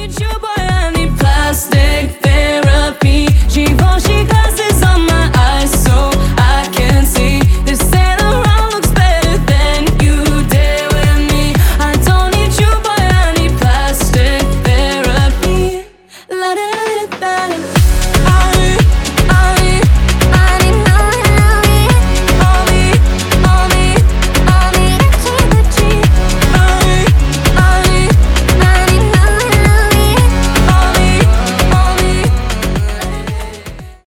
need you, boy, I need plastic therapy. Givenchy glasses on my eyes so I can see. This Saint Laurent looks better than you dare with me. I don't need you, boy, I need plastic therapy. La da da da da.